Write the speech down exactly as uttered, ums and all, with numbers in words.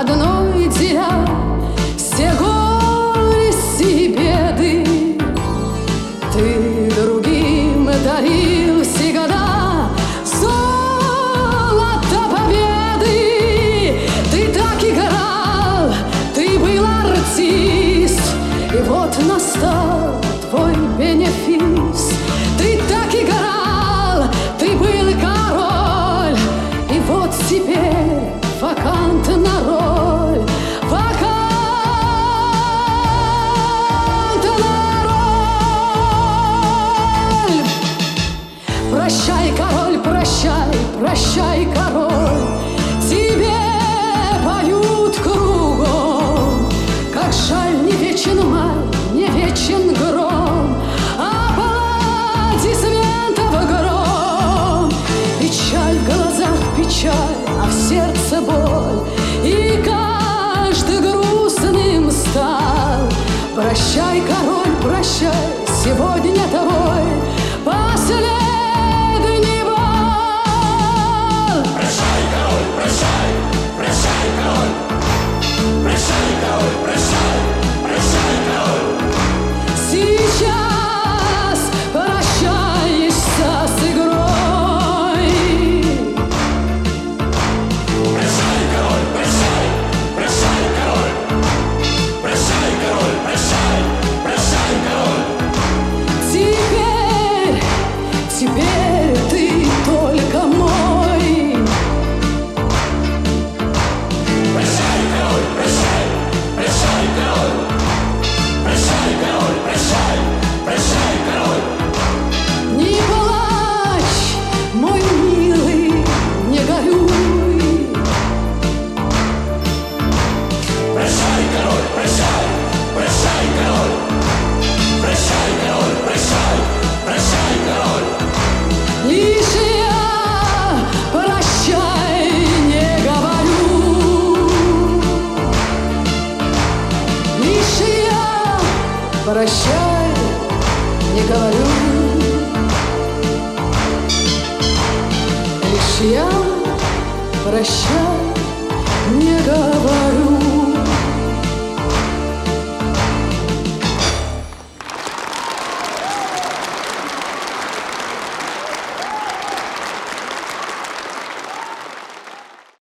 одной деля все горести и беды. Ты другим дарил всегда золото победы. Ты так играл, ты был артист, и вот настал твой бенефис. Ты так играл, ты был король, и вот теперь вакантна роль. Вакантна роль. Прощай, король, прощай, прощай, король. Тебе поют кругом, как жаль, не вечен май, не вечен гром, аплодисментов гром. Печаль в глазах, печаль, а в сердце боль, и каждый грустным стал. Прощай, король, прощай, сегодня твой последний бал. Прощай, король, прощай, прощай, король. Прощай, король, прощай, прощай, король. Сейчас прощаешься с игрой. Прощай, король, прощай, прощай, король. Прощай, король, прощай, прощай, король. Теперь, теперь ты только мой. Прощай, король, прощай, прощай, король. Прощай, король, прощай, прощай, король. Не плачь, мой милый, не горюй. Прощай, король, прощай, прощай, король. Прощай, король, прощай, прощай, король. Лишь я прощай не говорю. Лишь я прощай не говорю. Лишь я прощай не говорю.